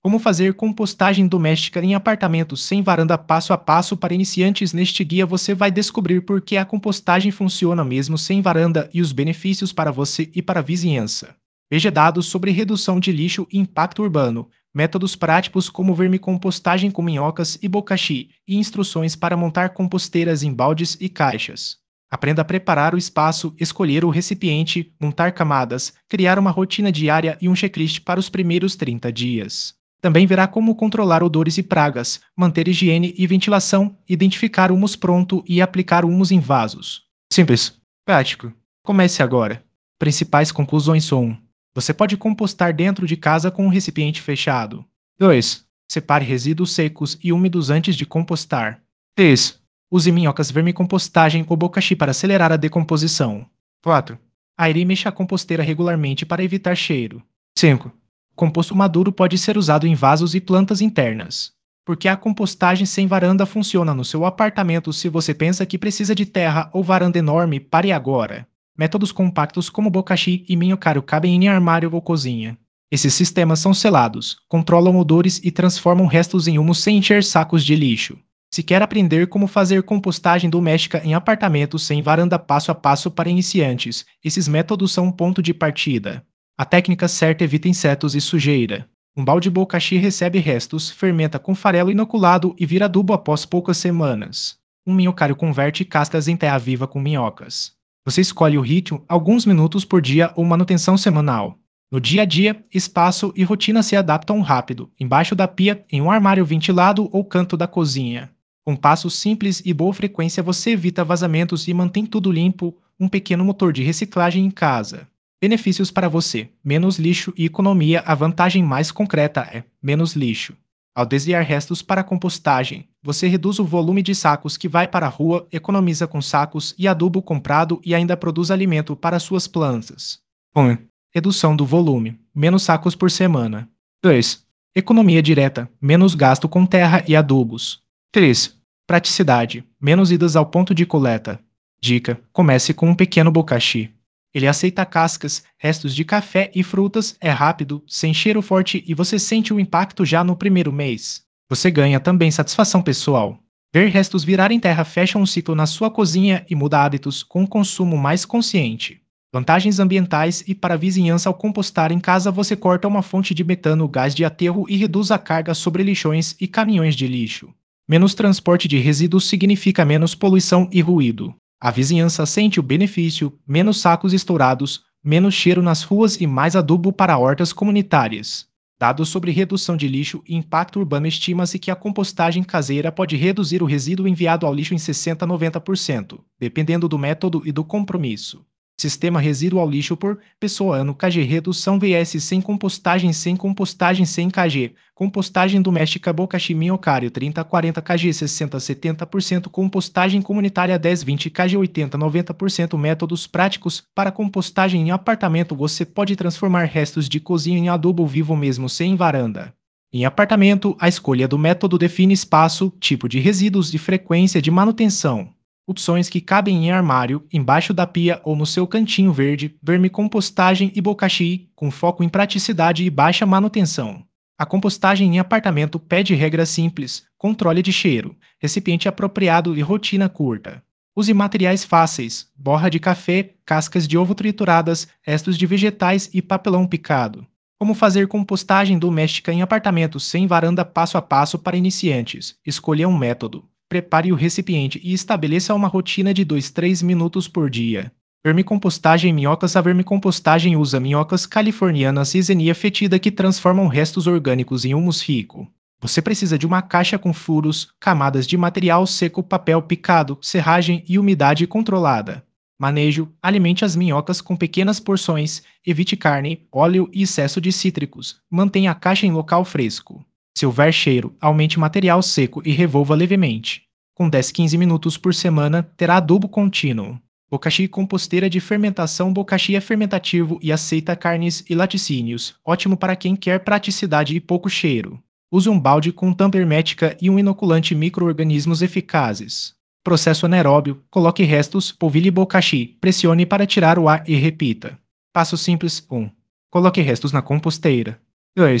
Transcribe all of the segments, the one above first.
Como fazer compostagem doméstica em apartamentos sem varanda passo a passo para iniciantes. Neste guia você vai descobrir por que a compostagem funciona mesmo sem varanda e os benefícios para você e para a vizinhança. Veja dados sobre redução de lixo e impacto urbano, métodos práticos como vermicompostagem com minhocas e bokashi e instruções para montar composteiras em baldes e caixas. Aprenda a preparar o espaço, escolher o recipiente, montar camadas, criar uma rotina diária e um checklist para os primeiros 30 dias. Também verá como controlar odores e pragas, manter higiene e ventilação, identificar humus pronto e aplicar humus em vasos. Simples. Prático. Comece agora. Principais conclusões são: 1. Você pode compostar dentro de casa com um recipiente fechado. 2. Separe resíduos secos e úmidos antes de compostar. 3. Use minhocas vermicompostagem ou bokashi para acelerar a decomposição. 4. Aire e mexa a composteira regularmente para evitar cheiro. 5. Composto maduro pode ser usado em vasos e plantas internas. Porque a compostagem sem varanda funciona no seu apartamento. Se você pensa que precisa de terra ou varanda enorme, pare agora. Métodos compactos como bokashi e minhocário cabem em armário ou cozinha. Esses sistemas são selados, controlam odores e transformam restos em humus sem encher sacos de lixo. Se quer aprender como fazer compostagem doméstica em apartamentos sem varanda passo a passo para iniciantes, esses métodos são um ponto de partida. A técnica certa evita insetos e sujeira. Um balde bokashi recebe restos, fermenta com farelo inoculado e vira adubo após poucas semanas. Um minhocário converte cascas em terra viva com minhocas. Você escolhe o ritmo, alguns minutos por dia ou manutenção semanal. No dia a dia, espaço e rotina se adaptam rápido, embaixo da pia, em um armário ventilado ou canto da cozinha. Com passos simples e boa frequência você evita vazamentos e mantém tudo limpo, um pequeno motor de reciclagem em casa. Benefícios para você: menos lixo e economia. A vantagem mais concreta é menos lixo. Ao desviar restos para compostagem, você reduz o volume de sacos que vai para a rua, economiza com sacos e adubo comprado e ainda produz alimento para suas plantas. 1. Redução do volume: menos sacos por semana. 2. Economia direta: menos gasto com terra e adubos. 3. Praticidade: menos idas ao ponto de coleta. Dica: comece com um pequeno bokashi. Ele aceita cascas, restos de café e frutas, é rápido, sem cheiro forte e você sente o impacto já no primeiro mês. Você ganha também satisfação pessoal. Ver restos virarem terra fecha um ciclo na sua cozinha e muda hábitos com um consumo mais consciente. Vantagens ambientais e para a vizinhança. Ao compostar em casa você corta uma fonte de metano, gás de aterro e reduz a carga sobre lixões e caminhões de lixo. Menos transporte de resíduos significa menos poluição e ruído. A vizinhança sente o benefício: menos sacos estourados, menos cheiro nas ruas e mais adubo para hortas comunitárias. Dados sobre redução de lixo e impacto urbano: estima-se que a compostagem caseira pode reduzir o resíduo enviado ao lixo em 60 a 90%, dependendo do método e do compromisso. Sistema resíduo ao lixo por pessoa ano. KG redução vs sem compostagem sem KG. Compostagem doméstica bokashi minhocário 30 a 40 kg 60 a 70%. Compostagem comunitária 10 20 kg 80 a 90%. Métodos práticos para compostagem em apartamento: você pode transformar restos de cozinha em adubo vivo mesmo sem varanda. Em apartamento, a escolha do método define espaço, tipo de resíduos e frequência de manutenção. Opções que cabem em armário, embaixo da pia ou no seu cantinho verde: vermicompostagem e bokashi, com foco em praticidade e baixa manutenção. A compostagem em apartamento pede regras simples: controle de cheiro, recipiente apropriado e rotina curta. Use materiais fáceis: borra de café, cascas de ovo trituradas, restos de vegetais e papelão picado. Como fazer compostagem doméstica em apartamentos sem varanda passo a passo para iniciantes. Escolha um método. Prepare o recipiente e estabeleça uma rotina de 2-3 minutos por dia. Vermicompostagem minhocas. A vermicompostagem usa minhocas californianas e Zenia fetida que transformam restos orgânicos em humus rico. Você precisa de uma caixa com furos, camadas de material seco, papel picado, serragem e umidade controlada. Manejo: alimente as minhocas com pequenas porções, evite carne, óleo e excesso de cítricos, mantenha a caixa em local fresco. Se houver cheiro, aumente material seco e revolva levemente. Com 10-15 minutos por semana, terá adubo contínuo. Bokashi composteira de fermentação. Bokashi é fermentativo e aceita carnes e laticínios, ótimo para quem quer praticidade e pouco cheiro. Use um balde com tampa hermética e um inoculante micro-organismos eficazes. Processo anaeróbio: coloque restos, polvilhe bokashi, pressione para tirar o ar e repita. Passo simples: 1. Coloque restos na composteira. 2.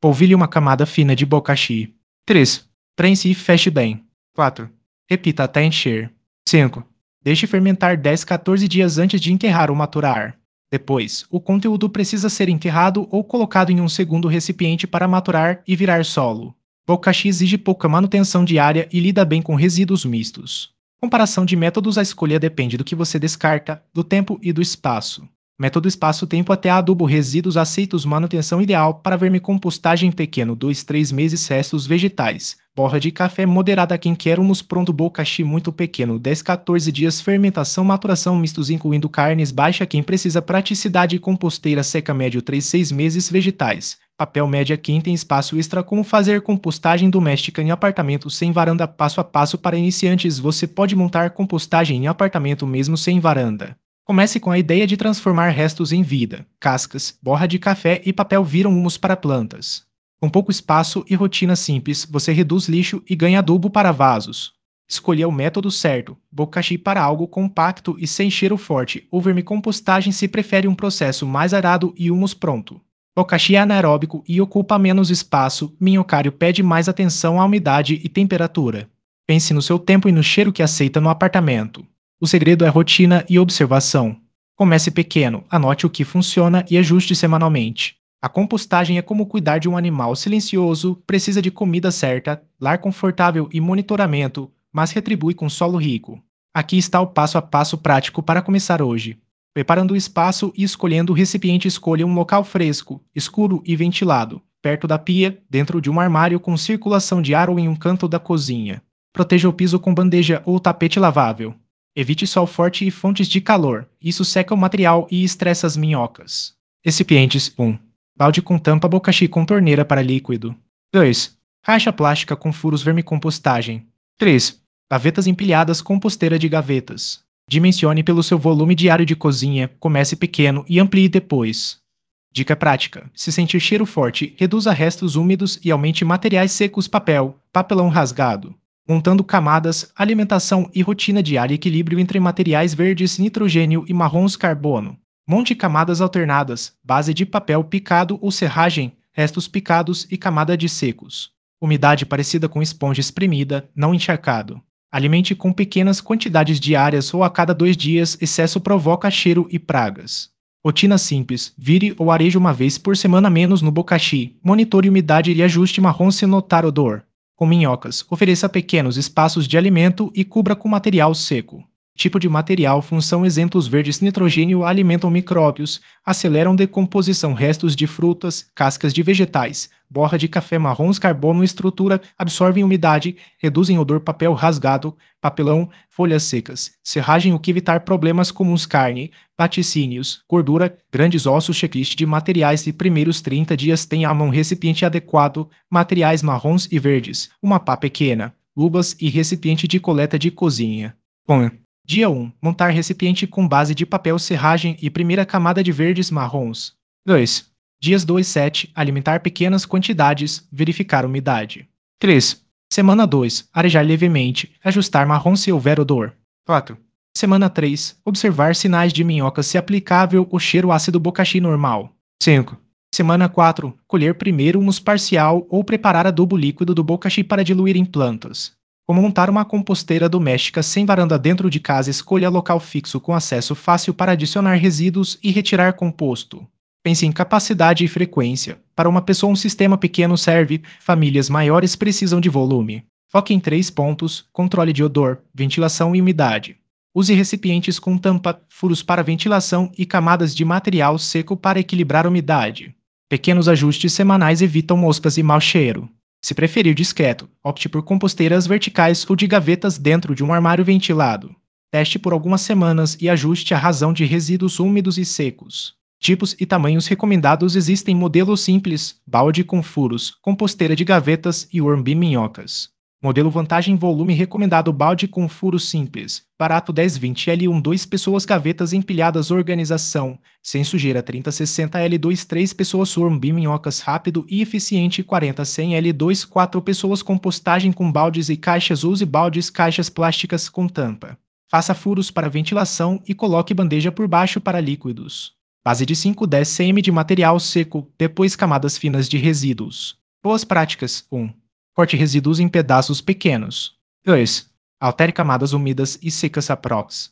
Polvilhe uma camada fina de bokashi. 3. Prense e feche bem. 4. Repita até encher. 5. Deixe fermentar 10 a 14 dias antes de enterrar ou maturar. Depois, o conteúdo precisa ser enterrado ou colocado em um segundo recipiente para maturar e virar solo. Bokashi exige pouca manutenção diária e lida bem com resíduos mistos. Comparação de métodos: a escolha depende do que você descarta, do tempo e do espaço. Método espaço-tempo: até adubo resíduos aceitos. Manutenção ideal para vermicompostagem pequeno 2 a 3 meses. Restos vegetais: borra de café moderada. Quem quer humus pronto. Bokashi muito pequeno 10 a 14 dias. Fermentação, maturação mistos incluindo carnes baixa. Quem precisa praticidade. Composteira seca médio 3 a 6 meses. Vegetais: papel média. Quem tem espaço extra. Como fazer compostagem doméstica em apartamento sem varanda. Passo a passo para iniciantes. Você pode montar compostagem em apartamento mesmo sem varanda. Comece com a ideia de transformar restos em vida. Cascas, borra de café e papel viram humus para plantas. Com pouco espaço e rotina simples, você reduz lixo e ganha adubo para vasos. Escolha o método certo: bokashi para algo compacto e sem cheiro forte, ou vermicompostagem se prefere um processo mais arado e humus pronto. Bokashi é anaeróbico e ocupa menos espaço. Minhocário pede mais atenção à umidade e temperatura. Pense no seu tempo e no cheiro que aceita no apartamento. O segredo é rotina e observação. Comece pequeno, anote o que funciona e ajuste semanalmente. A compostagem é como cuidar de um animal silencioso, precisa de comida certa, lar confortável e monitoramento, mas retribui com solo rico. Aqui está o passo a passo prático para começar hoje. Preparando o espaço e escolhendo o recipiente, escolha um local fresco, escuro e ventilado, perto da pia, dentro de um armário com circulação de ar ou em um canto da cozinha. Proteja o piso com bandeja ou tapete lavável. Evite sol forte e fontes de calor, isso seca o material e estressa as minhocas. Recipientes: 1. Balde com tampa. Bokashi com torneira para líquido. 2. Caixa plástica com furos. Vermicompostagem. 3. Gavetas empilhadas. Composteira de gavetas. Dimensione pelo seu volume diário de cozinha, comece pequeno e amplie depois. Dica prática: se sentir cheiro forte, reduza restos úmidos e aumente materiais secos. Papel, papelão rasgado. Montando camadas, alimentação e rotina diária. Equilíbrio entre materiais verdes, nitrogênio e marrons, carbono. Monte camadas alternadas, base de papel picado ou serragem, restos picados e camada de secos. Umidade parecida com esponja espremida, não encharcado. Alimente com pequenas quantidades diárias ou a cada 2 dias. Excesso provoca cheiro e pragas. Rotina simples: vire ou areje uma vez por semana menos no bokashi. Monitore umidade e ajuste marrom se notar odor. Com minhocas, ofereça pequenos espaços de alimento e cubra com material seco. Tipo de material: função. Exemplos: verdes, nitrogênio, alimentam micróbios, aceleram decomposição. Restos de frutas, cascas de vegetais, borra de café, marrons, carbono. Estrutura: absorvem umidade, reduzem odor. Papel rasgado, papelão, folhas secas. Serragem: o que evitar problemas comuns. Carne, laticínios, gordura, grandes ossos. Checklist de materiais e primeiros 30 dias. Tenha à mão recipiente adequado, materiais marrons e verdes, uma pá pequena, luvas e recipiente de coleta de cozinha. Bom, Dia 1. Montar recipiente com base de papel, serragem e primeira camada de verdes marrons. 2. Dias 2 a 7. Alimentar pequenas quantidades, verificar umidade. 3. Semana 2. Arejar levemente, ajustar marrom se houver odor. 4. Semana 3. Observar sinais de minhoca se aplicável o cheiro ácido. Bokashi normal. 5. Semana 4. Colher primeiro humus parcial ou preparar adubo líquido do bokashi para diluir em plantas. Como montar uma composteira doméstica sem varanda dentro de casa. Escolha local fixo com acesso fácil para adicionar resíduos e retirar composto. Pense em capacidade e frequência. Para uma pessoa, um sistema pequeno serve, famílias maiores precisam de volume. Foque em 3 pontos: controle de odor, ventilação e umidade. Use recipientes com tampa, furos para ventilação e camadas de material seco para equilibrar a umidade. Pequenos ajustes semanais evitam moscas e mau cheiro. Se preferir discreto, opte por composteiras verticais ou de gavetas dentro de um armário ventilado. Teste por algumas semanas e ajuste a razão de resíduos úmidos e secos. Tipos e tamanhos recomendados: existem modelos simples, balde com furos, composteira de gavetas e worm-bin minhocas. Modelo vantagem volume recomendado: balde com furos simples, barato 10-20 L1 2 pessoas. Gavetas empilhadas, organização, sem sujeira 30-60 L2 3 pessoas. Worm-bin minhocas rápido e eficiente 40-100 L2 4 pessoas. Compostagem com baldes e caixas: use baldes, caixas plásticas com tampa. Faça furos para ventilação e coloque bandeja por baixo para líquidos. Base de 5-10 cm de material seco, depois camadas finas de resíduos. Boas práticas: 1. Corte resíduos em pedaços pequenos. 2. Altere camadas úmidas e secas aprox.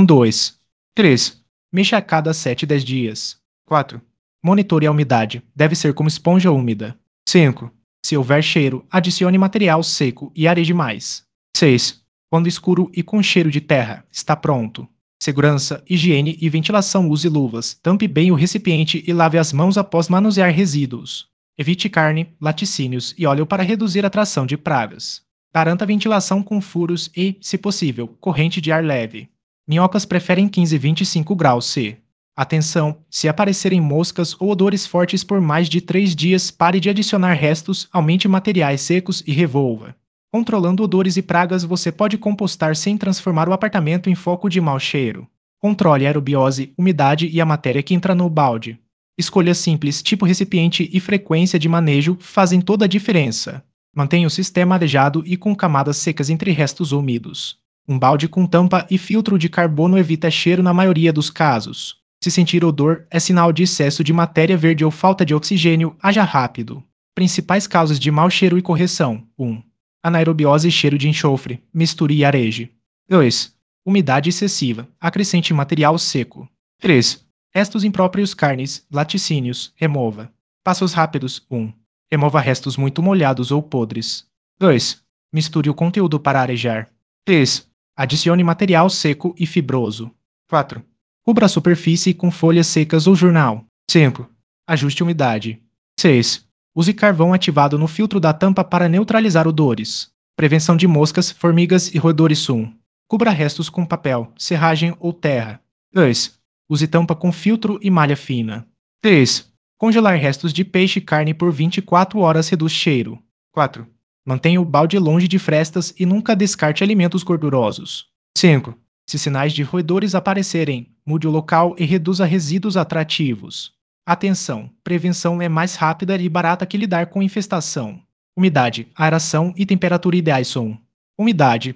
2. 3. Mexa a cada 7-10 dias. 4. Monitore a umidade, deve ser como esponja úmida. 5. Se houver cheiro, adicione material seco e areie mais. 6. Quando escuro e com cheiro de terra, está pronto. Segurança, higiene e ventilação. Use luvas, tampe bem o recipiente e lave as mãos após manusear resíduos. Evite carne, laticínios e óleo para reduzir a atração de pragas. Garanta ventilação com furos e, se possível, corrente de ar leve. Minhocas preferem 15-25 graus C. Atenção! Se aparecerem moscas ou odores fortes por mais de 3 dias, pare de adicionar restos, aumente materiais secos e revolva. Controlando odores e pragas, você pode compostar sem transformar o apartamento em foco de mau cheiro. Controle a aerobiose, umidade e a matéria que entra no balde. Escolhas simples, tipo recipiente e frequência de manejo fazem toda a diferença. Mantenha o sistema arejado e com camadas secas entre restos úmidos. Um balde com tampa e filtro de carbono evita cheiro na maioria dos casos. Se sentir odor, é sinal de excesso de matéria verde ou falta de oxigênio, haja rápido. Principais causas de mau cheiro e correção: 1. Anaerobiose e cheiro de enxofre, misture e areje. 2. Umidade excessiva, acrescente material seco. 3. Restos impróprios, carnes, laticínios, remova. Passos rápidos: 1. Remova restos muito molhados ou podres. 2. Misture o conteúdo para arejar. 3. Adicione material seco e fibroso. 4. Cubra a superfície com folhas secas ou jornal. 5. Ajuste a umidade. 6. Use carvão ativado no filtro da tampa para neutralizar odores. Prevenção de moscas, formigas e roedores. 1. Cubra restos com papel, serragem ou terra. 2. Use tampa com filtro e malha fina. 3. Congelar restos de peixe e carne por 24 horas reduz cheiro. 4. Mantenha o balde longe de frestas e nunca descarte alimentos gordurosos. 5. Se sinais de roedores aparecerem, mude o local e reduza resíduos atrativos. Atenção! Prevenção é mais rápida e barata que lidar com infestação. Umidade, aeração e temperatura ideais são: umidade,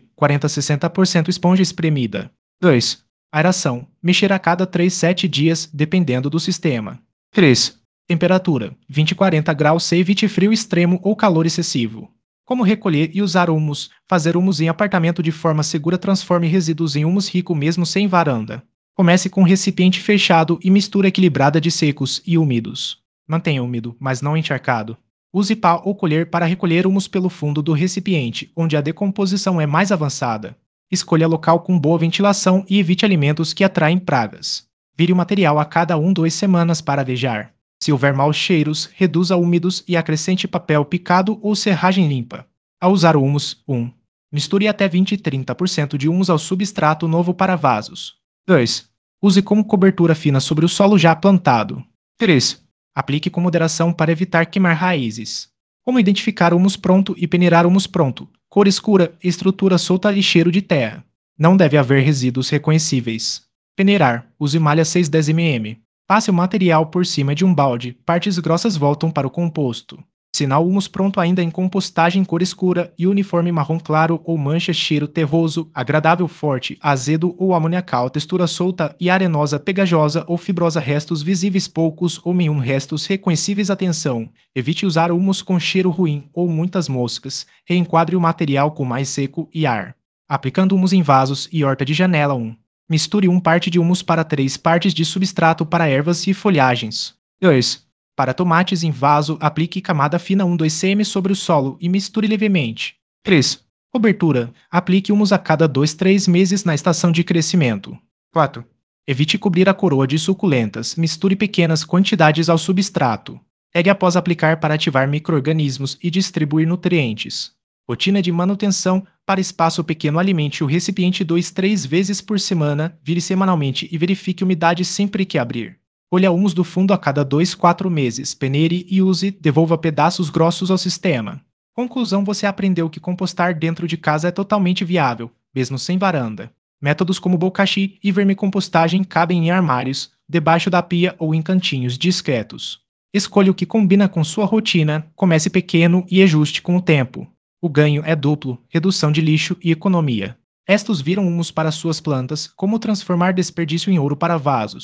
40-60% esponja espremida. 2. Aeração, mexer a cada 3-7 dias, dependendo do sistema. 3. Temperatura, 20-40 graus C. Evite frio extremo ou calor excessivo. Como recolher e usar humus? Fazer humus em apartamento de forma segura. Transforme resíduos em humus rico mesmo sem varanda. Comece com um recipiente fechado e mistura equilibrada de secos e úmidos. Mantenha úmido, mas não encharcado. Use pá ou colher para recolher humus pelo fundo do recipiente, onde a decomposição é mais avançada. Escolha local com boa ventilação e evite alimentos que atraem pragas. Vire o material a cada 1-2 semanas para arejar. Se houver maus cheiros, reduza úmidos e acrescente papel picado ou serragem limpa. Ao usar o humus, 1. Misture até 20-30% de humus ao substrato novo para vasos. 2. Use como cobertura fina sobre o solo já plantado. 3. Aplique com moderação para evitar queimar raízes. Como identificar humus pronto e peneirar humus pronto? Cor escura, estrutura solta e cheiro de terra. Não deve haver resíduos reconhecíveis. Peneirar. Use malha 6-10 mm. Passe o material por cima de um balde, partes grossas voltam para o composto. Sinal humus pronto ainda em compostagem: cor escura e uniforme marrom claro ou mancha, cheiro terroso, agradável, forte, azedo ou amoniacal, textura solta e arenosa, pegajosa ou fibrosa, restos visíveis poucos ou nenhum, restos reconhecíveis. Atenção! Evite usar humus com cheiro ruim ou muitas moscas. Reenquadre o material com mais seco e ar. Aplicando humus em vasos e horta de janela. 1. Misture 1 parte de humus para 3 partes de substrato para ervas e folhagens. 2. Para tomates em vaso, aplique camada fina 1-2 cm sobre o solo e misture levemente. 3. Cobertura. Aplique humus a cada 2-3 meses na estação de crescimento. 4. Evite cobrir a coroa de suculentas. Misture pequenas quantidades ao substrato. Regue após aplicar para ativar micro-organismos e distribuir nutrientes. Rotina de manutenção. Para espaço pequeno, alimente o recipiente 2-3 vezes por semana, vire semanalmente e verifique umidade sempre que abrir. Colha humus do fundo a cada 2-4 meses, peneire e use, devolva pedaços grossos ao sistema. Conclusão: você aprendeu que compostar dentro de casa é totalmente viável, mesmo sem varanda. Métodos como bokashi e vermicompostagem cabem em armários, debaixo da pia ou em cantinhos discretos. Escolha o que combina com sua rotina, comece pequeno e ajuste com o tempo. O ganho é duplo: redução de lixo e economia. Estes viram humus para suas plantas, como transformar desperdício em ouro para vasos.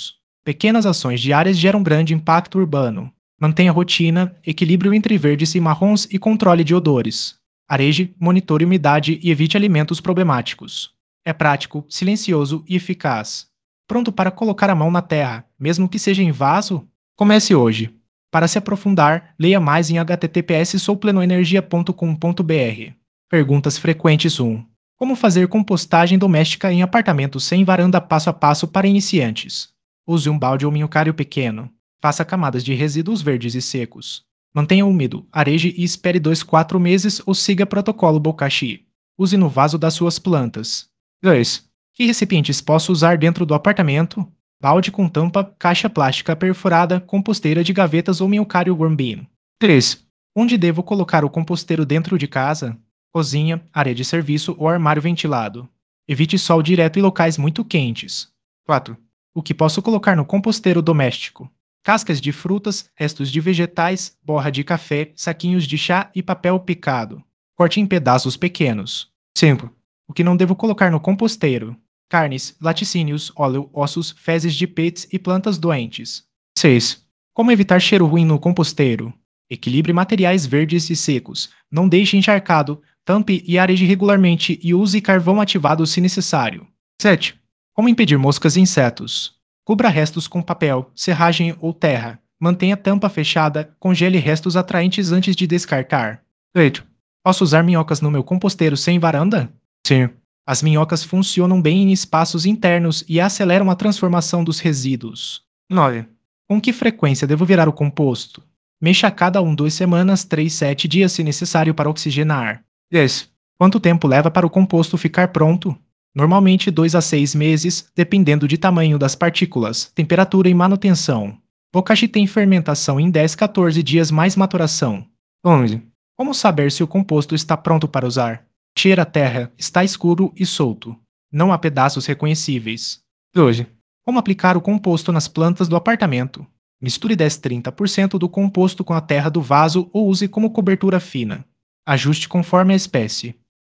Pequenas ações diárias geram grande impacto urbano. Mantenha rotina, equilíbrio entre verdes e marrons e controle de odores. Areje, monitore umidade e evite alimentos problemáticos. É prático, silencioso e eficaz. Pronto para colocar a mão na terra, mesmo que seja em vaso? Comece hoje. Para se aprofundar, leia mais em https://souplenoenergia.com.br. Perguntas frequentes 1. Como fazer compostagem doméstica em apartamentos sem varanda passo a passo para iniciantes? Use um balde ou minhocário pequeno. Faça camadas de resíduos verdes e secos. Mantenha úmido, areje e espere 2-4 meses ou siga protocolo Bokashi. Use no vaso das suas plantas. 2. Que recipientes posso usar dentro do apartamento? Balde com tampa, caixa plástica perfurada, composteira de gavetas ou minhocário worm bin. 3. Onde devo colocar o composteiro dentro de casa? Cozinha, área de serviço ou armário ventilado. Evite sol direto e locais muito quentes. 4. O que posso colocar no composteiro doméstico? Cascas de frutas, restos de vegetais, borra de café, saquinhos de chá e papel picado. Corte em pedaços pequenos. 5. O que não devo colocar no composteiro? Carnes, laticínios, óleo, ossos, fezes de pets e plantas doentes. 6. Como evitar cheiro ruim no composteiro? Equilibre materiais verdes e secos. Não deixe encharcado, tampe e areje regularmente e use carvão ativado se necessário. 7. Como impedir moscas e insetos? Cubra restos com papel, serragem ou terra. Mantenha a tampa fechada, congele restos atraentes antes de descartar. 8. Posso usar minhocas no meu composteiro sem varanda? Sim. As minhocas funcionam bem em espaços internos e aceleram a transformação dos resíduos. 9. Com que frequência devo virar o composto? Mexa a cada 1-2 semanas, 3-7 dias se necessário para oxigenar. 10. Quanto tempo leva para o composto ficar pronto? Normalmente 2 a 6 meses, dependendo de tamanho das partículas, temperatura e manutenção. Bokashi tem fermentação em 10-14 dias mais maturação. 11. Como saber se o composto está pronto para usar? Cheira a terra, está escuro e solto. Não há pedaços reconhecíveis. 12. Como aplicar o composto nas plantas do apartamento? Misture 10-30% do composto com a terra do vaso ou use como cobertura fina. Ajuste conforme a espécie.